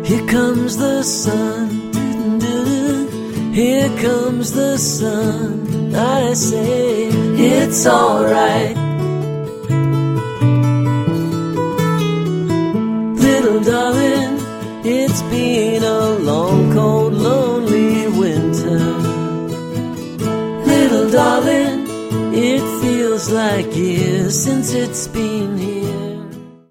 Here comes the sun, here comes the sun. I say it's alright. Little darling, it's been a long, cold, lonely winter. Little darling, it feels like years since it's been here.